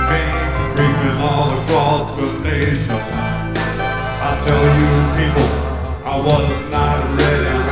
pain creeping all across the nation. I tell you people, I was not ready.